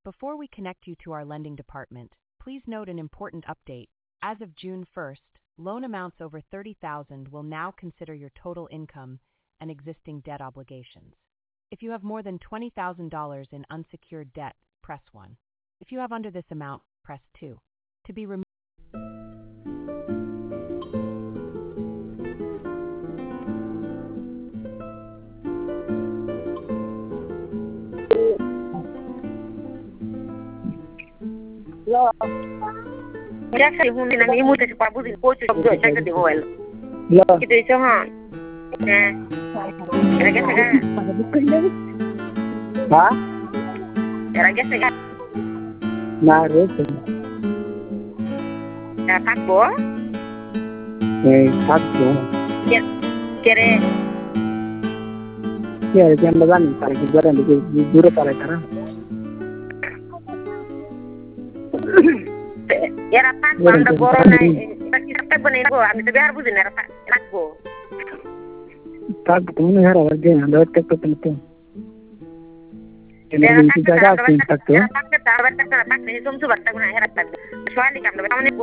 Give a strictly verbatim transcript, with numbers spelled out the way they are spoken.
Before we connect you to our lending department, please note an important update. As of June first, loan amounts over thirty thousand dollars will now consider your total income and existing debt obligations. If you have more than twenty thousand dollars in unsecured debt, press one. If you have under this amount, press two. To be removed. Lo. Mira que un día me mucho se pabu din coche yo ya que tengo el. Lo. Que te dice ha. Eh. Era que se ga. Ha? Era que se ga. Na rete. Ya pago. Eh, pago. Quiere. Quiere que me dan para que yo le dure para cara. Era pak banda corona kita benego ami to biar buzin era pak nakgo tak tuh era warga anda tek tek tuh ini kita jaga tim tak tuh era pak kita bertak pak ini sum su bertak na era tak soalnya kan